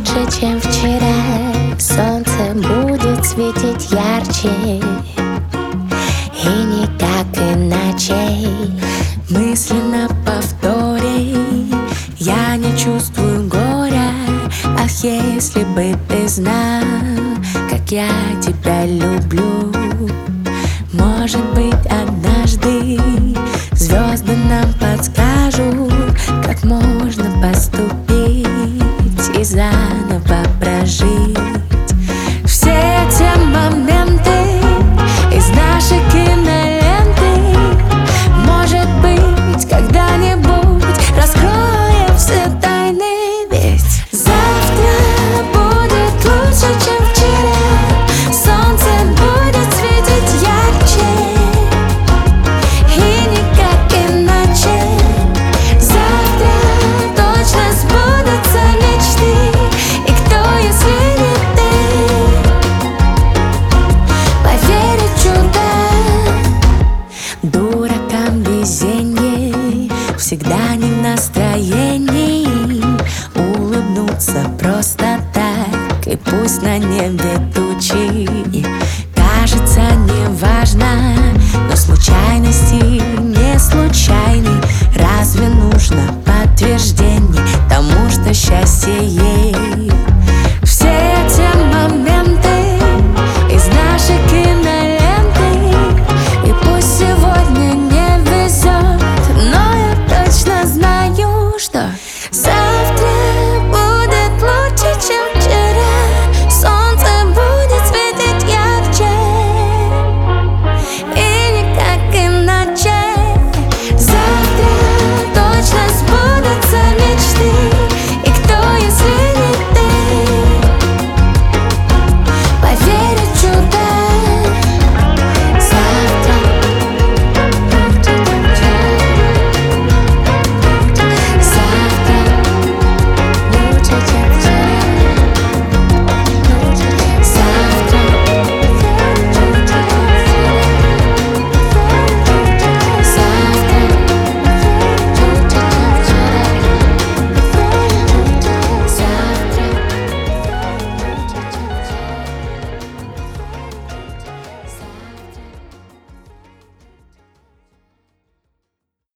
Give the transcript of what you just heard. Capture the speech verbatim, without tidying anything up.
лучше, чем вчера. Солнце будет светить ярче, и никак иначе. Мысленно повтори: я не чувствую горя. Ах, если бы ты знал, как я тебя люблю. Может быть, однажды звезды нам подскажут, как можно поступить и заново прожить все те моменты из нашей киноленты. Может быть, когда-нибудь раскроем все тайны, ведь завтра будет лучше, чем вчера. Солнце будет светить ярче, и никак иначе. Завтра точно сбудутся мечты. И кто, если не ты, поверит в чудо? Дуракам везенье всегда не в настроении улыбнуться просто так, и пусть на небе тучи. Кажется, не важно, но случайности не случайны. Разве нужно подтверждение тому, что счастье есть?